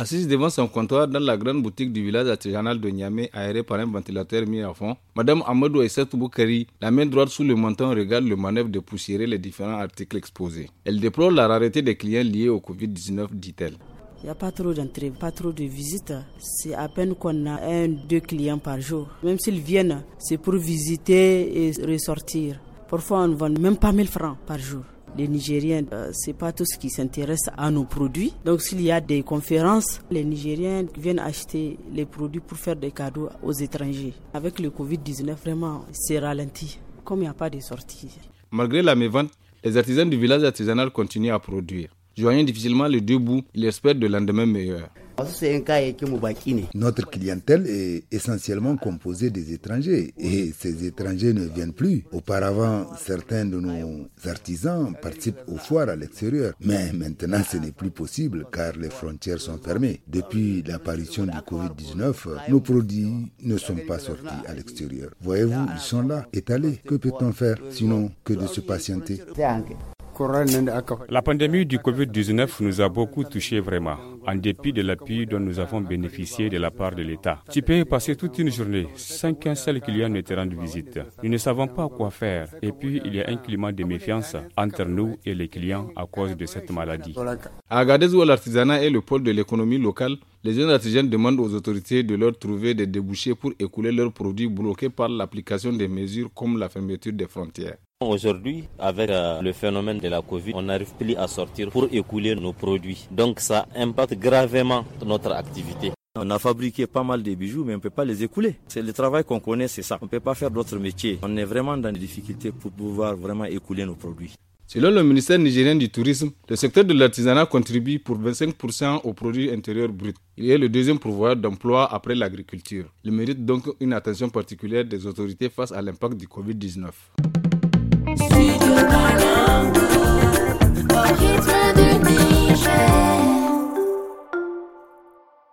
Assise devant son comptoir dans la grande boutique du village artisanal de Niamey, aéré par un ventilateur mis à fond, Madame Amadou Aïssatou Boukari, la main droite sous le menton, regarde le manœuvre de poussiérer les différents articles exposés. Elle déplore la rareté des clients liés au Covid-19, dit-elle. Il n'y a pas trop d'entrées, pas trop de visites. C'est à peine qu'on a 1-2 clients par jour. Même s'ils viennent, c'est pour visiter et ressortir. Parfois, on ne vend même pas 1000 francs par jour. Les Nigériens, c'est pas tous qui s'intéressent à nos produits. Donc, s'il y a des conférences, les Nigériens viennent acheter les produits pour faire des cadeaux aux étrangers. Avec le Covid-19, vraiment, c'est ralenti. Comme il n'y a pas de sortie. Malgré la mévente, les artisans du village artisanal continuent à produire. Joignant difficilement les deux bouts, il espère de lendemain meilleur. Notre clientèle est essentiellement composée des étrangers et ces étrangers ne viennent plus. Auparavant, certains de nos artisans participent aux foires à l'extérieur. Mais maintenant, ce n'est plus possible car les frontières sont fermées. Depuis l'apparition du Covid-19, nos produits ne sont pas sortis à l'extérieur. Voyez-vous, ils sont là, étalés. Que peut-on faire sinon que de se patienter? La pandémie du Covid-19 nous a beaucoup touchés vraiment, en dépit de l'appui dont nous avons bénéficié de la part de l'État. Tu peux passer toute une journée sans qu'un seul client ne te rende visite. Nous ne savons pas quoi faire et puis il y a un climat de méfiance entre nous et les clients à cause de cette maladie. À Agadez, où l'artisanat est le pôle de l'économie locale, les jeunes artisans demandent aux autorités de leur trouver des débouchés pour écouler leurs produits bloqués par l'application des mesures comme la fermeture des frontières. Aujourd'hui, avec le phénomène de la Covid, on n'arrive plus à sortir pour écouler nos produits. Donc ça impacte gravement notre activité. On a fabriqué pas mal de bijoux, mais on ne peut pas les écouler. C'est le travail qu'on connaît, c'est ça. On ne peut pas faire d'autres métiers. On est vraiment dans des difficultés pour pouvoir vraiment écouler nos produits. Selon le ministère nigérien du Tourisme, le secteur de l'artisanat contribue pour 25% au produit intérieur brut. Il est le deuxième pourvoyeur d'emploi après l'agriculture. Il mérite donc une attention particulière des autorités face à l'impact du Covid-19.